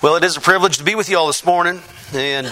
Well, it is a privilege to be with you all this morning, and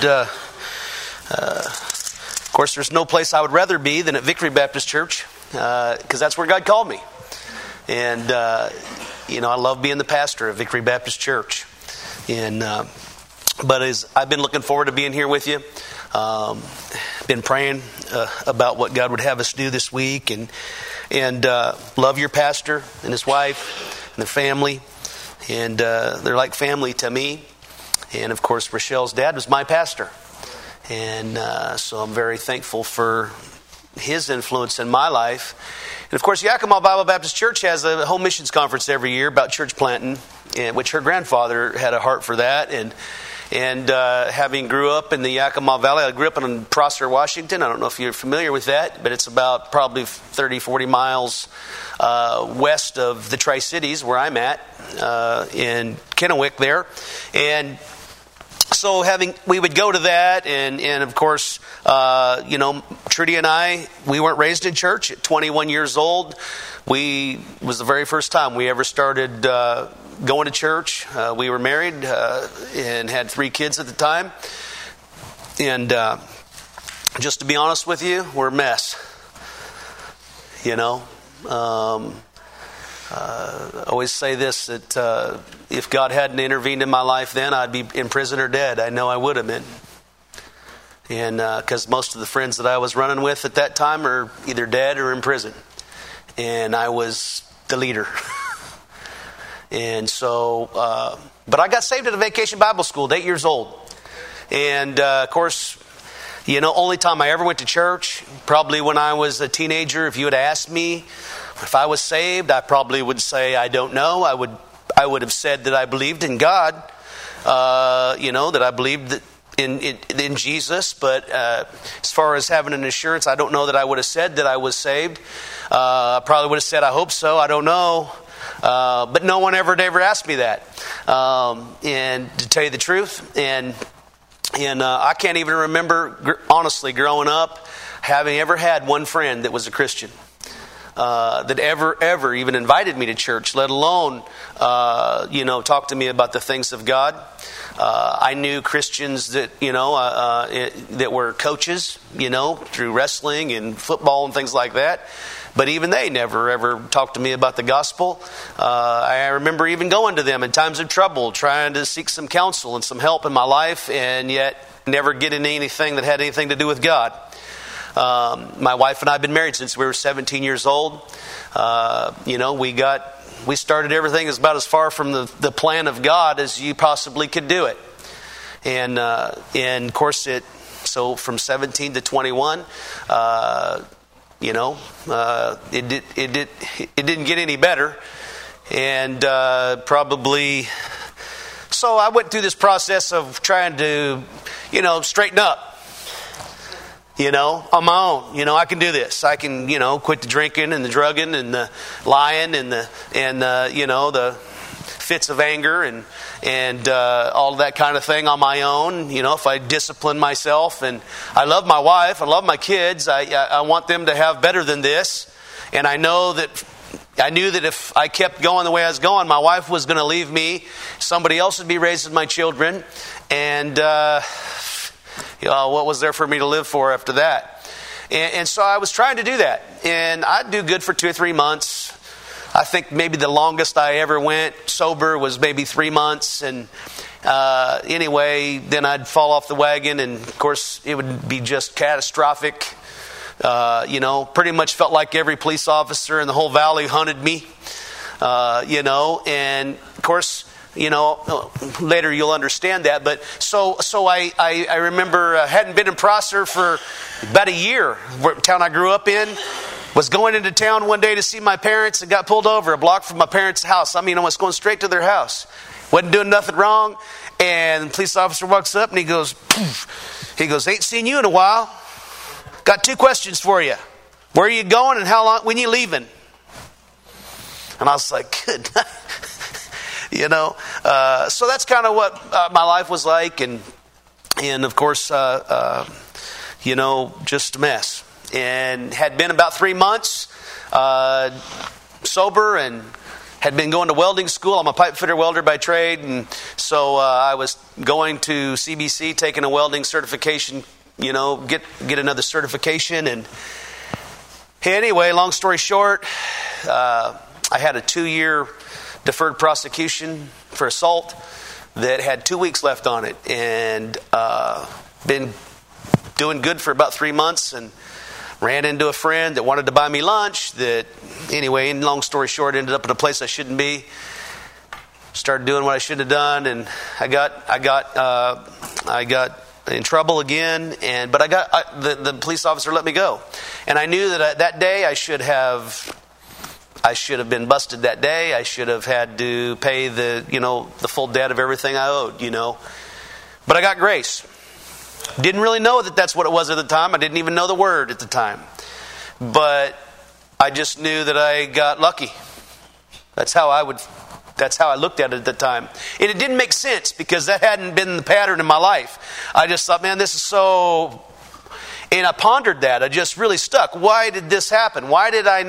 of course there's no place I would rather be than at Victory Baptist Church, because that's where God called me. And I love being the pastor of Victory Baptist Church. And but as I've been looking forward to being here with you, been praying about what God would have us do this week, and love your pastor and his wife and their family. And they're like family to me. And of course, Rochelle's dad was my pastor. And so I'm very thankful for his influence in my life. And of course, Yakima Bible Baptist Church has a home missions conference every year about church planting, which her grandfather had a heart for that. And having grew up in the Yakima Valley, I grew up in Prosser, Washington. I don't know if you're familiar with that, but it's about probably 30, 40 miles west of the Tri-Cities where I'm at, in Kennewick there. And so we would go to that, and of course, Trudy and I, we weren't raised in church. At 21 years old, was the very first time we ever started going to church. We were married and had 3 kids at the time. And just to be honest with you, we're a mess. I always say this, that if God hadn't intervened in my life then, I'd be in prison or dead. I know I would have been. And because most of the friends that I was running with at that time are either dead or in prison. And I was the leader. And so, but I got saved at a vacation Bible school at 8 years old. And of course, only time I ever went to church, probably when I was a teenager. If you had asked me if I was saved, I probably would say I don't know. I would have said that I believed in God, that I believed that in Jesus. But as far as having an assurance, I don't know that I would have said that I was saved. I probably would have said I hope so. I don't know. But no one ever asked me that. And to tell you the truth, and I can't even remember, honestly, growing up, having ever had one friend that was a Christian. That ever even invited me to church, let alone, talk to me about the things of God. I knew Christians that, that were coaches, through wrestling and football and things like that. But even they never ever talked to me about the gospel. I remember even going to them in times of trouble, trying to seek some counsel and some help in my life, and yet never getting anything that had anything to do with God. My wife and I have been married since we were 17 years old. We started everything as about as far from the plan of God as you possibly could do it. And of course so from 17 to 21, it didn't get any better. And probably, so I went through this process of trying to, straighten up. On my own, I can do this. I can, quit the drinking and the drugging and the lying and the fits of anger and all of that kind of thing on my own. If I discipline myself, and I love my wife, I love my kids. I want them to have better than this. And I knew that if I kept going the way I was going, my wife was going to leave me. Somebody else would be raising my children, and what was there for me to live for after that? And so I was trying to do that. And I'd do good for 2 or 3 months. I think maybe the longest I ever went sober was maybe 3 months. And anyway, then I'd fall off the wagon. And of course, it would be just catastrophic. Pretty much felt like every police officer in the whole valley hunted me. And of course, later you'll understand that. But so I remember hadn't been in Prosser for about a year. The town I grew up in, was going into town one day to see my parents and got pulled over a block from my parents' house. I was going straight to their house. Wasn't doing nothing wrong. And the police officer walks up and he goes, ain't seen you in a while. Got 2 questions for you. Where are you going and how long, when you leaving? And I was like, good night. So that's kind of what my life was like, and of course, just a mess. And had been about 3 months sober, and had been going to welding school. I'm a pipe fitter welder by trade, and so I was going to CBC, taking a welding certification, get another certification. And anyway, long story short, I had a 2-year deferred prosecution for assault that had 2 weeks left on it, and been doing good for about 3 months, and ran into a friend that wanted to buy me lunch. That anyway, in long story short, ended up in a place I shouldn't be. Started doing what I shouldn't have done, and I got in trouble again. But the police officer let me go, and I knew that that day I should have been busted that day. I should have had to pay the full debt of everything I owed. But I got grace. Didn't really know that that's what it was at the time. I didn't even know the word at the time. But I just knew that I got lucky. That's how I looked at it at the time. And it didn't make sense because that hadn't been the pattern in my life. I just thought, man, this is so... And I pondered that. I just really stuck. Why did this happen? Why did I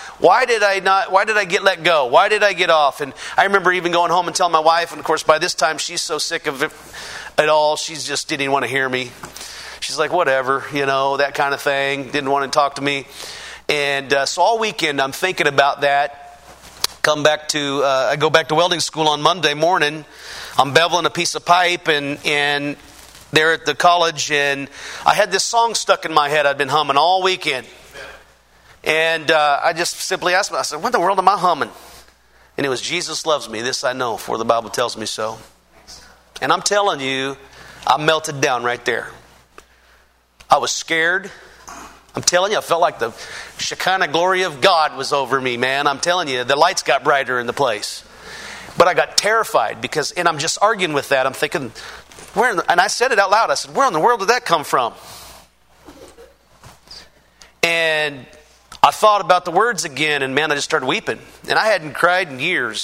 get let go? Why did I get off? And I remember even going home and telling my wife, and of course by this time she's so sick of it at all, she just didn't even want to hear me. She's like, whatever, that kind of thing. Didn't want to talk to me. And so all weekend I'm thinking about that. I go back to welding school on Monday morning. I'm beveling a piece of pipe and there at the college, and I had this song stuck in my head I'd been humming all weekend. And I just simply asked myself, I said, what in the world am I humming? And it was, Jesus loves me, this I know, for the Bible tells me so. And I'm telling you, I melted down right there. I was scared. I'm telling you, I felt like the Shekinah glory of God was over me, man. I'm telling you, the lights got brighter in the place. But I got terrified and I'm just arguing with that. I'm thinking, and I said it out loud. I said, where in the world did that come from? And I thought about the words again, and man, I just started weeping. And I hadn't cried in years.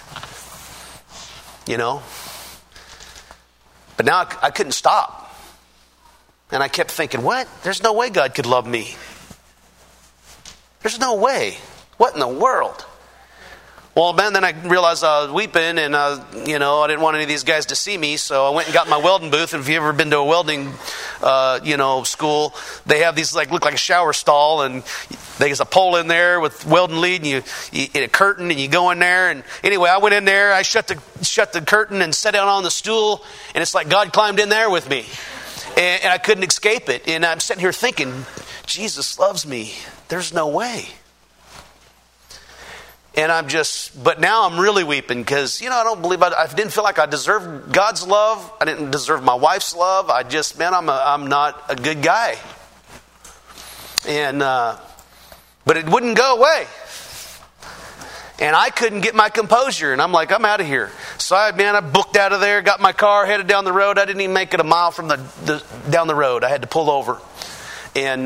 But now I couldn't stop. And I kept thinking, what? There's no way God could love me. There's no way. What in the world? Well, man, then I realized I was weeping, and I didn't want any of these guys to see me, so I went and got my welding booth. And if you've ever been to a welding, school, they have these look like a shower stall, and there's a pole in there with welding lead, and you a curtain, and you go in there. And anyway, I went in there, I shut the curtain, and sat down on the stool, and it's like God climbed in there with me, and I couldn't escape it. And I'm sitting here thinking, Jesus loves me. There's no way. And but now I'm really weeping because, I don't believe I didn't feel like I deserved God's love. I didn't deserve my wife's love. I'm not a good guy. And, but it wouldn't go away. And I couldn't get my composure. And I'm like, I'm out of here. So I booked out of there, got my car, headed down the road. I didn't even make it a mile from down the road. I had to pull over. And,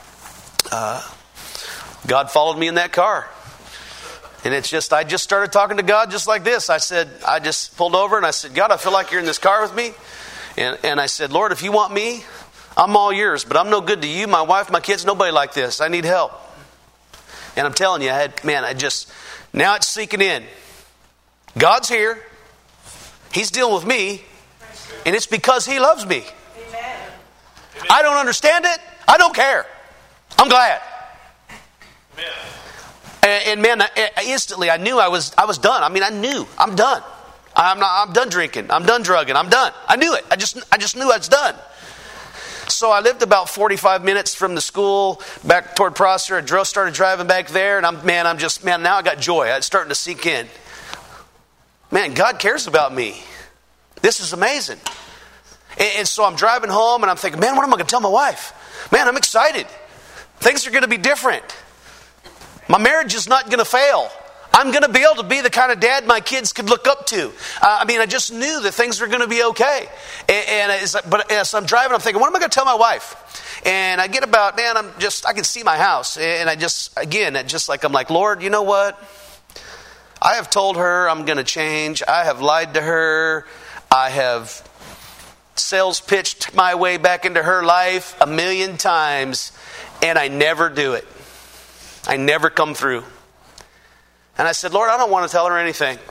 God followed me in that car. And I just started talking to God just like this. I just pulled over and I said, God, I feel like you're in this car with me. And I said, Lord, if you want me, I'm all yours. But I'm no good to you, my wife, my kids, nobody like this. I need help. And I'm telling you, now it's sinking in. God's here. He's dealing with me. And it's because He loves me. Amen. I don't understand it. I don't care. I'm glad. Amen. And man, instantly I knew I was done. I knew I'm done. I'm done drinking. I'm done drugging. I'm done. I knew it. I just knew I was done. So I lived about 45 minutes from the school back toward Prosser. I started driving back there, and now I got joy. It's starting to sink in. Man, God cares about me. This is amazing. And so I'm driving home, and I'm thinking, man, what am I going to tell my wife? Man, I'm excited. Things are going to be different. My marriage is not going to fail. I'm going to be able to be the kind of dad my kids could look up to. I just knew that things were going to be okay. But as I'm driving, I'm thinking, what am I going to tell my wife? And I get about, I can see my house. And I'm like, Lord, you know what? I have told her I'm going to change. I have lied to her. I have sales pitched my way back into her life 1,000,000 times. And I never do it. I never come through. And I said, Lord, I don't want to tell her anything.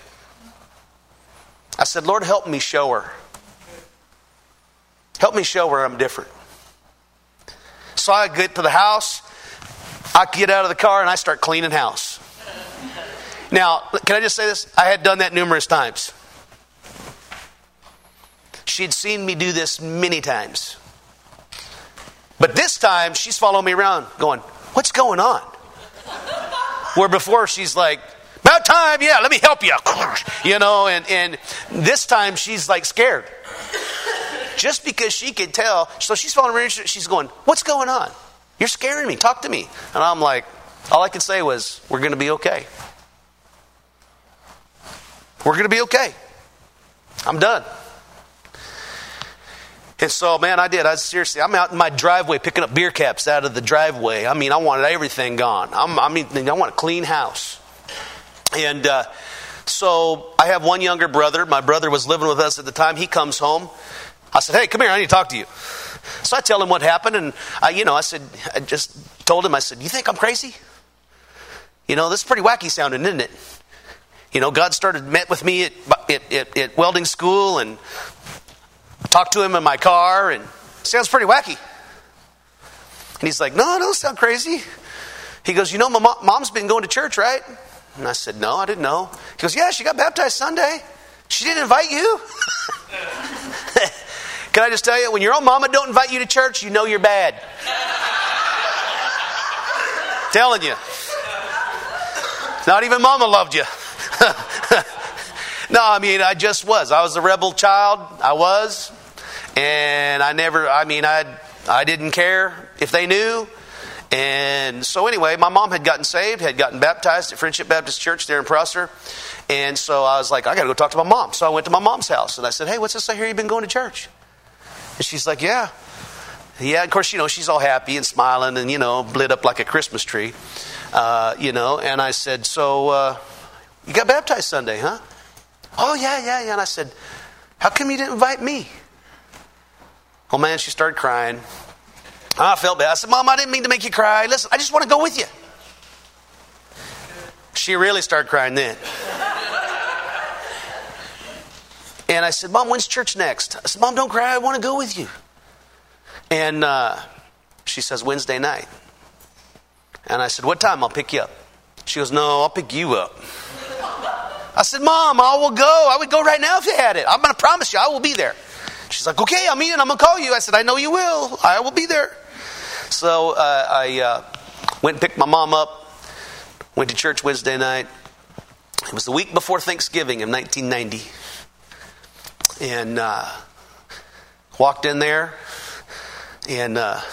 I said, Lord, help me show her. Help me show her I'm different. So I get to the house, I get out of the car, and I start cleaning house. Now, can I just say this? I had done that numerous times. She had seen me do this many times. But this time, she's following me around going, what's going on? Where before she's like, about time, yeah, let me help you. You know, and this time she's like scared. Just because she could tell. So she's following me around, she's going, what's going on? You're scaring me, talk to me. And I'm like, all I could say was, we're going to be okay. We're going to be okay. I'm done. And so, man, I did. I'm out in my driveway picking up beer caps out of the driveway. I mean, I wanted everything gone. I want a clean house. And so I have one younger brother. My brother was living with us at the time. He comes home. I said, hey, come here. I need to talk to you. So I tell him what happened. And, I just told him, I said, you think I'm crazy? You know, this is pretty wacky sounding, isn't it? You know, God met with me at welding school and talked to him in my car, and it sounds pretty wacky. And he's like, no, it don't sound crazy. He goes, you know, my mom's been going to church, right? And I said, no, I didn't know. He goes, yeah, she got baptized Sunday. She didn't invite you? Can I just tell you, when your own mama don't invite you to church, you know you're bad. Telling you. Not even mama loved you. No, I mean, I just was. I was a rebel child. I was. And I didn't care if they knew. And so anyway, my mom had gotten saved, had gotten baptized at Friendship Baptist Church there in Prosser. And so I was like, I got to go talk to my mom. So I went to my mom's house and I said, hey, what's this I hear you've been going to church? And she's like, yeah. Yeah, of course, she's all happy and smiling and, lit up like a Christmas tree. And I said, so you got baptized Sunday, huh? Oh, yeah. And I said, how come you didn't invite me? Oh, man, she started crying. I felt bad. I said, Mom, I didn't mean to make you cry. Listen, I just want to go with you. She really started crying then. And I said, Mom, when's church next? I said, Mom, don't cry. I want to go with you. And she says, Wednesday night. And I said, what time? I'll pick you up. She goes, no, I'll pick you up. I said, Mom, I will go. I would go right now if you had it. I'm going to promise you I will be there. She's like, okay, I'm going to call you. I said, I know you will. I will be there. So I went and picked my mom up. Went to church Wednesday night. It was the week before Thanksgiving in 1990. And walked in there. And,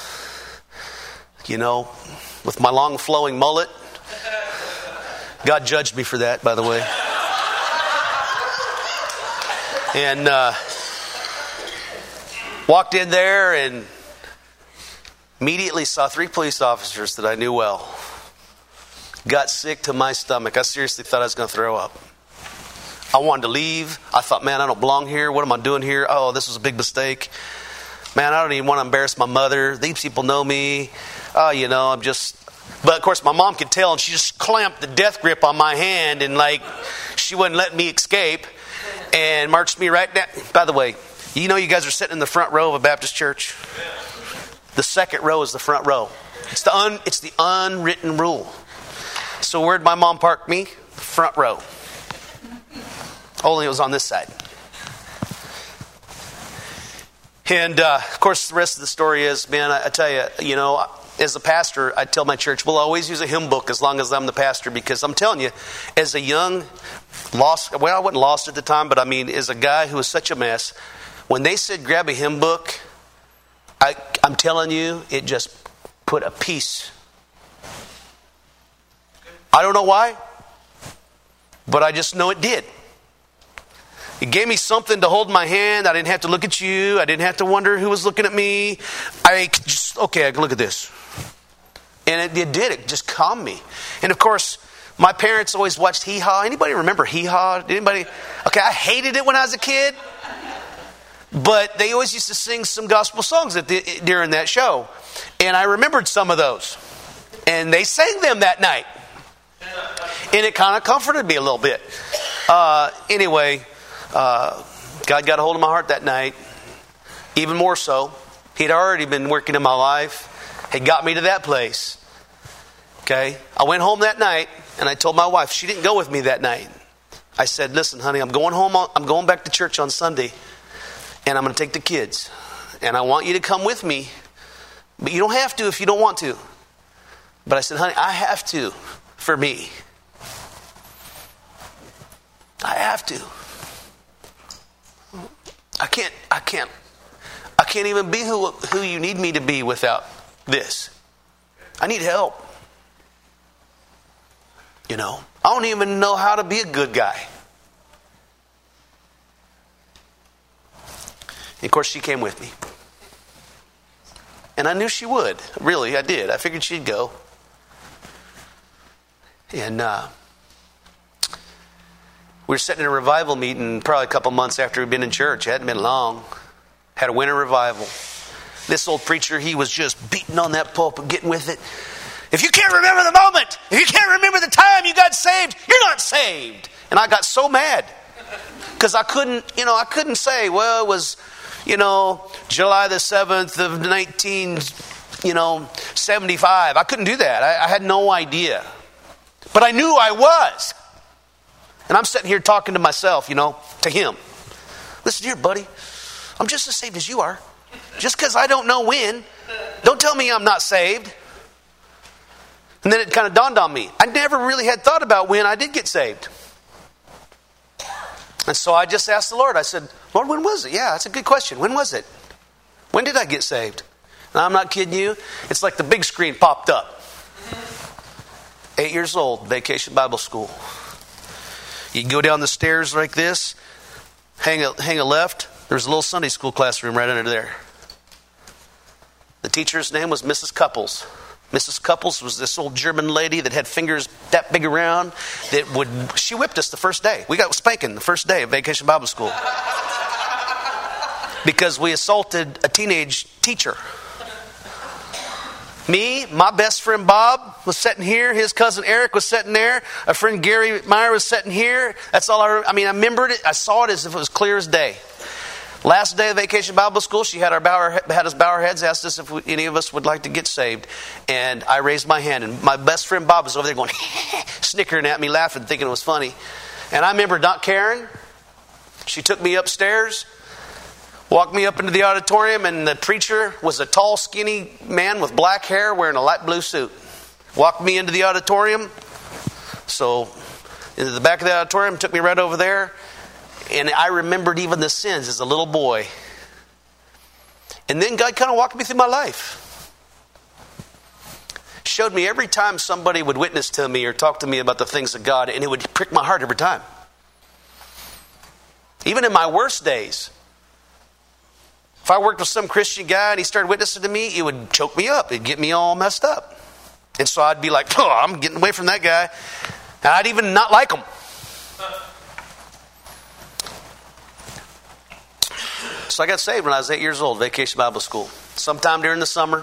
with my long flowing mullet. God judged me for that, by the way. And walked in there and immediately saw 3 police officers that I knew well. Got sick to my stomach. I seriously thought I was going to throw up. I wanted to leave. I thought, man, I don't belong here. What am I doing here? Oh, this was a big mistake. Man, I don't even want to embarrass my mother. These people know me. I'm just... But, of course, my mom could tell, and she just clamped the death grip on my hand, and, she wouldn't let me escape, and marched me right down. By the way, you guys are sitting in the front row of a Baptist church? The second row is the front row. It's the unwritten rule. So where'd my mom park me? Front row. Only it was on this side. And, of course, the rest of the story is, man, I tell you, as a pastor, I tell my church, we'll always use a hymn book as long as I'm the pastor, because I'm telling you, as a young, I wasn't lost at the time, but as a guy who was such a mess, when they said grab a hymn book, I'm telling you, it just put a peace. I don't know why, but I just know it did. It gave me something to hold my hand. I didn't have to look at you. I didn't have to wonder who was looking at me. I can look at this. And it did. It just calmed me. And of course, my parents always watched Hee Haw. Anybody remember Hee Haw? Anybody? Okay, I hated it when I was a kid. But they always used to sing some gospel songs during that show. And I remembered some of those. And they sang them that night. And it kind of comforted me a little bit. Anyway, God got a hold of my heart that night. Even more so. He'd already been working in my life. He got me to that place. Okay? I went home that night and I told my wife. She didn't go with me that night. I said, listen, honey, I'm going home. I'm going back to church on Sunday. And I'm going to take the kids. And I want you to come with me. But you don't have to if you don't want to. But I said, honey, I have to for me. I have to. I can't even be who you need me to be without this. I need help. You know, I don't even know how to be a good guy. And of course, she came with me. And I knew she would. Really, I did. I figured she'd go. And we were sitting in a revival meeting probably a couple months after we'd been in church. It hadn't been long. Had a winter revival. This old preacher, he was just beating on that pulpit, getting with it. If you can't remember the moment, if you can't remember the time you got saved, you're not saved. And I got so mad because I couldn't say, well, it was, July the 7th of 1975. I couldn't do that. I had no idea. But I knew I was. And I'm sitting here talking to myself, to him. Listen here, buddy. I'm just as saved as you are. Just because I don't know when, don't tell me I'm not saved. And then it kind of dawned on me. I never really had thought about when I did get saved. And so I just asked the Lord. I said, Lord, when was it? Yeah, that's a good question. When was it? When did I get saved? And I'm not kidding you. It's like the big screen popped up. 8 years old, Vacation Bible School. You can go down the stairs like this, hang a left. There's a little Sunday school classroom right under there. The teacher's name was Mrs. Couples. Mrs. Couples was this old German lady that had fingers that big around. She whipped us the first day. We got spanking the first day of Vacation Bible School. Because we assaulted a teenage teacher. Me, my best friend Bob was sitting here. His cousin Eric was sitting there. A friend Gary Meyer was sitting here. That's all I remembered it. I saw it as if it was clear as day. Last day of Vacation Bible School, she had us bow our heads, asked us if any of us would like to get saved. And I raised my hand. And my best friend Bob was over there going, snickering at me, laughing, thinking it was funny. And I remember not caring. She took me upstairs, walked me up into the auditorium, and the preacher was a tall, skinny man with black hair wearing a light blue suit. Walked me into the auditorium. So, into the back of the auditorium, took me right over there. And I remembered even the sins as a little boy. And then God kind of walked me through my life. Showed me every time somebody would witness to me or talk to me about the things of God, and it would prick my heart every time. Even in my worst days. If I worked with some Christian guy and he started witnessing to me, it would choke me up. It'd get me all messed up. And so I'd be like, I'm getting away from that guy. And I'd even not like him. So I got saved when I was 8 years old, Vacation Bible School. Sometime during the summer.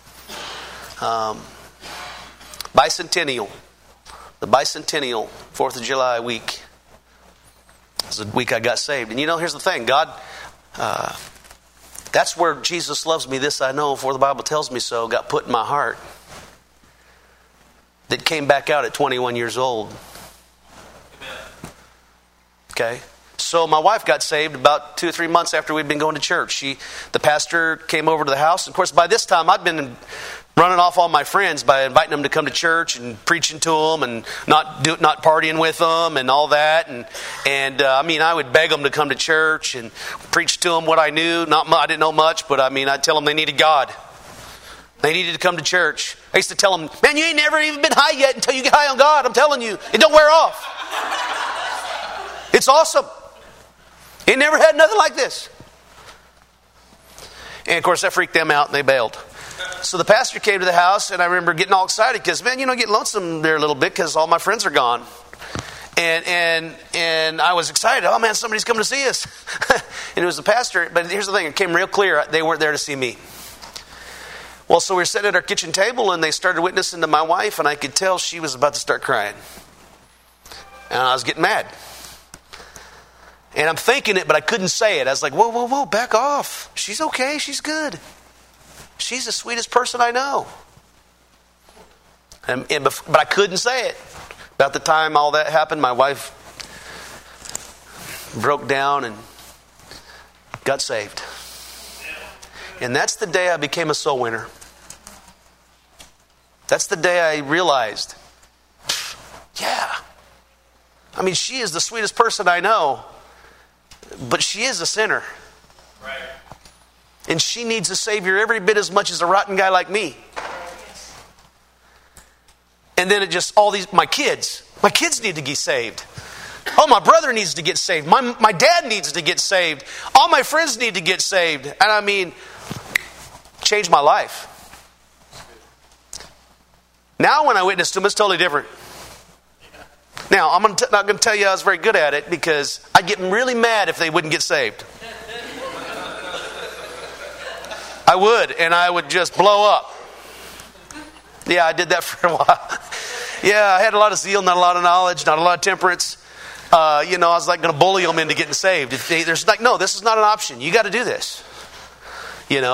Bicentennial. The Bicentennial, 4th of July week. It was the week I got saved. And here's the thing. God, that's where Jesus loves me, this I know, for the Bible tells me so, got put in my heart. That came back out at 21 years old. Okay? So my wife got saved about 2 or 3 months after we'd been going to church. The pastor came over to the house. Of course, by this time, I'd been running off all my friends by inviting them to come to church and preaching to them and not partying with them and all that. And I would beg them to come to church and preach to them what I knew. I didn't know much, but I'd tell them they needed God. They needed to come to church. I used to tell them, man, you ain't never even been high yet until you get high on God. I'm telling you, it don't wear off. It's awesome. It never had nothing like this. And of course, that freaked them out and they bailed. So the pastor came to the house, and I remember getting all excited because, get lonesome there a little bit because all my friends are gone. And I was excited. Oh man, somebody's coming to see us. And it was the pastor. But here's the thing: it came real clear they weren't there to see me. Well, so we were sitting at our kitchen table, and they started witnessing to my wife, and I could tell she was about to start crying. And I was getting mad. And I'm thinking it, but I couldn't say it. I was like, whoa, whoa, whoa, back off. She's okay. She's good. She's the sweetest person I know. But I couldn't say it. About the time all that happened, my wife broke down and got saved. And that's the day I became a soul winner. That's the day I realized, yeah. I mean, she is the sweetest person I know, but she is a sinner. Right. And she needs a Savior every bit as much as a rotten guy like me. And then it just, my kids need to get saved. Oh, my brother needs to get saved. My dad needs to get saved. All my friends need to get saved. And I mean, changed my life. Now when I witness to them, it's totally different. Now, I'm not going to tell you I was very good at it because I'd get really mad if they wouldn't get saved. I would, and I would just blow up. Yeah, I did that for a while. Yeah, I had a lot of zeal, not a lot of knowledge, not a lot of temperance. I was like going to bully them into getting saved. There's like, no, this is not an option. You got to do this. And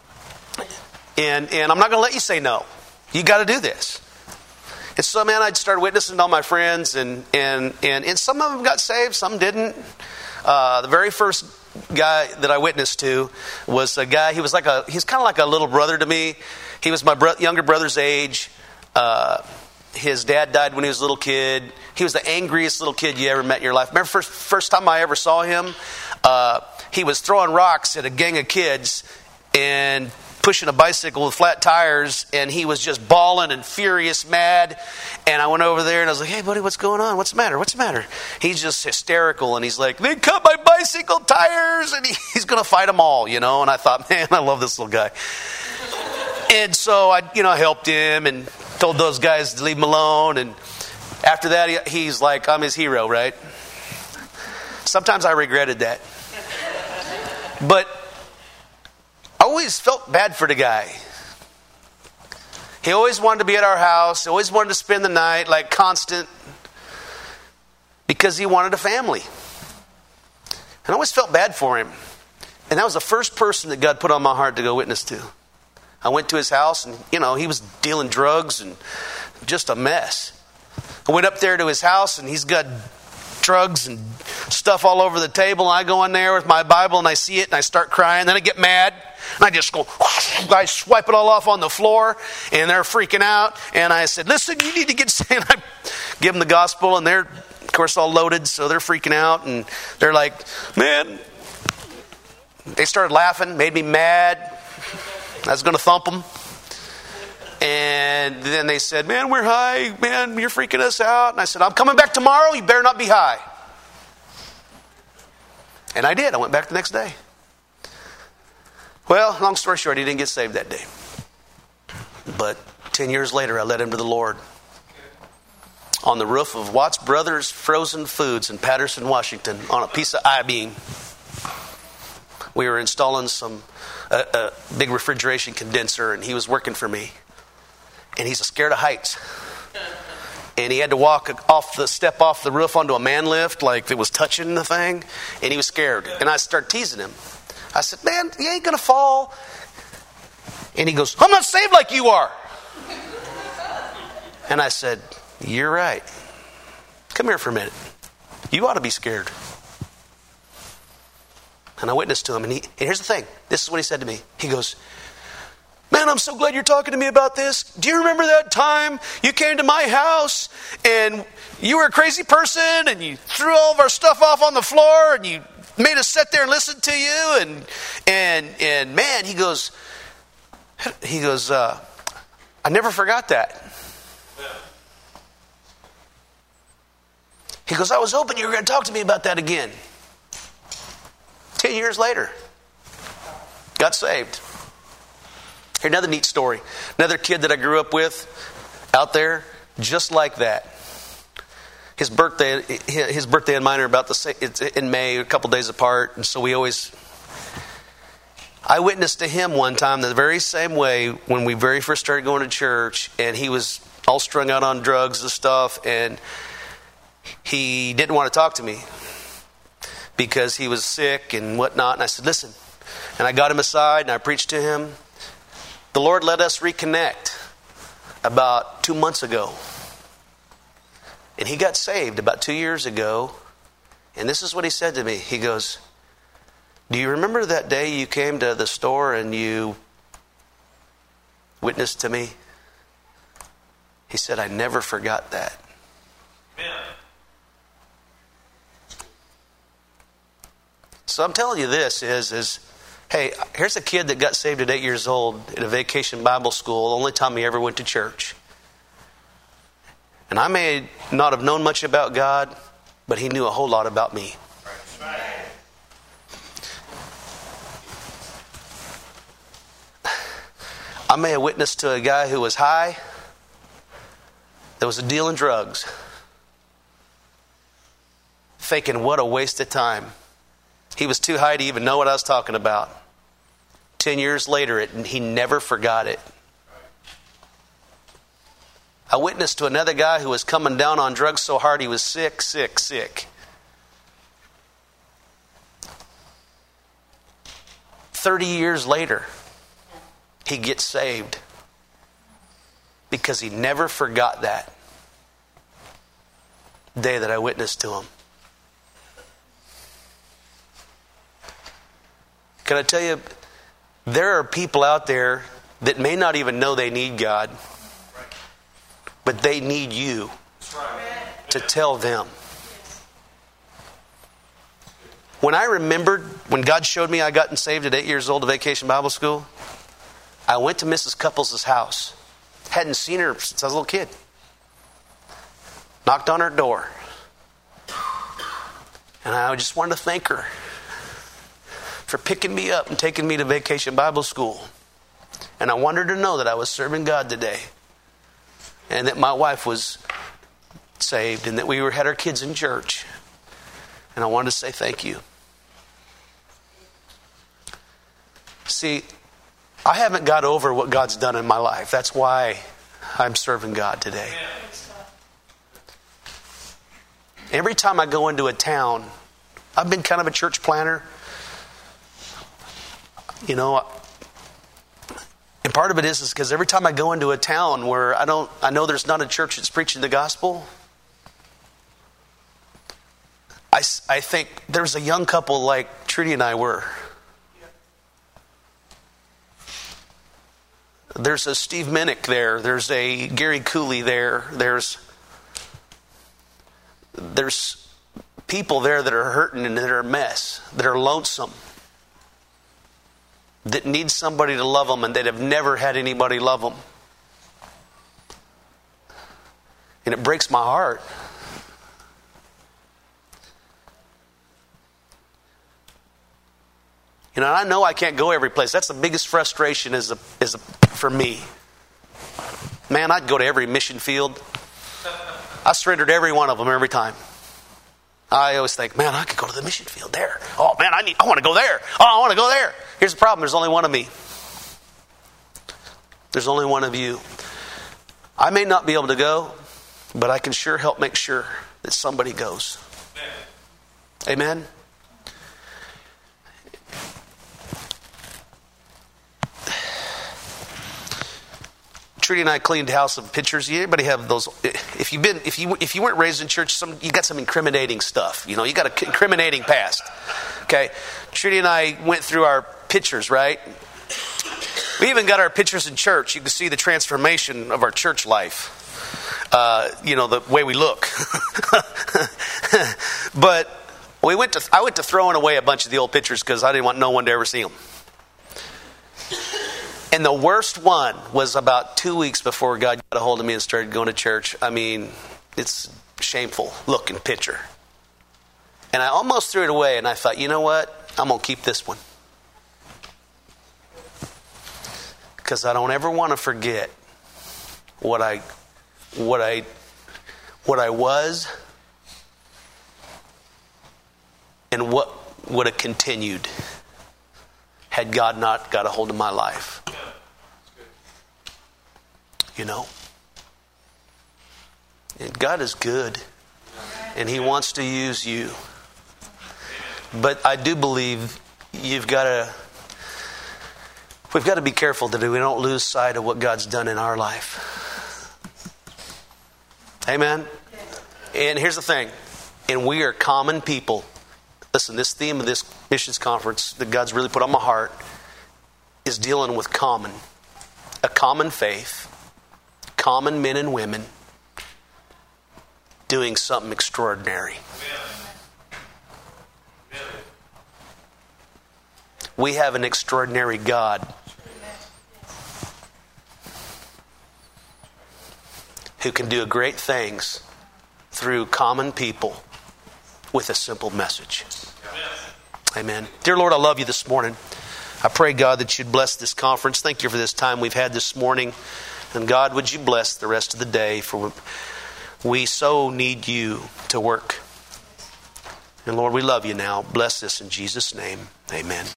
I'm not going to let you say no. You got to do this. And so, man, I'd start witnessing to all my friends, and some of them got saved, some didn't. The very first guy that I witnessed to was a guy. He's kind of like a little brother to me. He was my younger brother's age. His dad died when he was a little kid. He was the angriest little kid you ever met in your life. Remember first time I ever saw him? He was throwing rocks at a gang of kids and pushing a bicycle with flat tires, and he was just bawling and furious, mad. And I went over there and I was like, hey buddy, what's going on? What's the matter? He's just hysterical, and he's like, they cut my bicycle tires, and he's going to fight them all, And I thought, man, I love this little guy. And so I helped him and told those guys to leave him alone. And after that, he's like, I'm his hero, right? Sometimes I regretted that. But I always felt bad for the guy. He always wanted to be at our house. He always wanted to spend the night, like constant, because he wanted a family. And I always felt bad for him. And that was the first person that God put on my heart to go witness to. I went to his house, and, he was dealing drugs and just a mess. I went up there to his house, and he's got drugs and stuff all over the table. And I go in there with my Bible, and I see it, and I start crying. Then I get mad, and I just go, I swipe it all off on the floor, and they're freaking out. And I said, listen, you need to get saved. I give them the gospel, and they're, of course, all loaded, so they're freaking out. And they're like, man, they started laughing, made me mad. I was going to thump them. And then they said, man, we're high. Man, you're freaking us out. And I said, I'm coming back tomorrow. You better not be high. And I did. I went back the next day. Well, long story short, he didn't get saved that day. But 10 years later, I led him to the Lord. On the roof of Watts Brothers Frozen Foods in Patterson, Washington, on a piece of I-beam. We were installing a big refrigeration condenser, and he was working for me. And he's scared of heights. And he had to step off the roof onto a man lift like it was touching the thing. And he was scared. And I started teasing him. I said, man, you ain't going to fall. And he goes, I'm not saved like you are. And I said, you're right. Come here for a minute. You ought to be scared. And I witnessed to him, and here's the thing. This is what he said to me. He goes, man, I'm so glad you're talking to me about this. Do you remember that time you came to my house, and you were a crazy person, and you threw all of our stuff off on the floor, and you made us sit there and listen to you, and man, he goes, I never forgot that. He goes, I was hoping you were going to talk to me about that again. 10 years later, got saved. Here's another neat story. Another kid that I grew up with out there, just like that. His birthday and mine are about the same. It's in May, a couple days apart, and so I witnessed to him one time the very same way when we very first started going to church, and he was all strung out on drugs and stuff, and he didn't want to talk to me because he was sick and whatnot. And I said, listen. And I got him aside and I preached to him. The Lord let us reconnect about 2 months ago. And he got saved about 2 years ago. And this is what he said to me. He goes, do you remember that day you came to the store and you witnessed to me? He said, I never forgot that. Amen. So I'm telling you this is, hey, here's a kid that got saved at 8 years old at a vacation Bible school, the only time he ever went to church. And I may not have known much about God, but he knew a whole lot about me. I may have witnessed to a guy who was high, that was dealing drugs, thinking, what a waste of time. He was too high to even know what I was talking about. 10 years later, he never forgot it. I witnessed to another guy who was coming down on drugs so hard he was sick. 30 years later, he gets saved because he never forgot that day that I witnessed to him. Can I tell you, there are people out there that may not even know they need God, but they need you to tell them. When I remembered, when God showed me I gotten saved at 8 years old at Vacation Bible School, I went to Mrs. Couples' house. Hadn't seen her since I was a little kid. Knocked on her door. And I just wanted to thank her for picking me up and taking me to Vacation Bible School. And I wanted her to know that I was serving God today. And that my wife was saved. And that we had our kids in church. And I wanted to say thank you. See, I haven't got over what God's done in my life. That's why I'm serving God today. Every time I go into a town, I've been kind of a church planner. You know, and part of it is because every time I go into a town where I know there's not a church that's preaching the gospel, I think there's a young couple like Trudy and I were. There's a Steve Minnick there. There's a Gary Cooley there. There's people there that are hurting and that are a mess, that are lonesome, that need somebody to love them and that have never had anybody love them. And it breaks my heart. You know, I know I can't go every place. That's the biggest frustration for me. Man, I'd go to every mission field. I surrendered every one of them every time. I always think, man, I could go to the mission field there. Oh, man, I want to go there. Oh, I want to go there. Here's the problem. There's only one of me. There's only one of you. I may not be able to go, but I can sure help make sure that somebody goes. Amen? Trudy and I cleaned house of pictures. Anybody have those? If you weren't raised in church, you got some incriminating stuff. You know, you got an incriminating past. Okay, Trudy and I went through our pictures. Right, we even got our pictures in church. You can see the transformation of our church life. You know, the way we look. But I went to throwing away a bunch of the old pictures because I didn't want no one to ever see them. And the worst one was about 2 weeks before God got a hold of me and started going to church. I mean, it's shameful looking picture. And I almost threw it away, and I thought, you know what? I'm going to keep this one. Because I don't ever want to forget what I was and what would have continued had God not got a hold of my life. You know? And God is good. And He wants to use you. But I do believe we've got to be careful that we don't lose sight of what God's done in our life. Amen? And here's the thing. And we are common people. Listen, this theme of this missions conference that God's really put on my heart is dealing with common. A common faith. Common men and women doing something extraordinary. We have an extraordinary God who can do great things through common people with a simple message. Amen. Dear Lord, I love you this morning. I pray, God, that you'd bless this conference. Thank you for this time we've had this morning. And God, would you bless the rest of the day, for we so need you to work. And Lord, we love you now. Bless this in Jesus' name. Amen.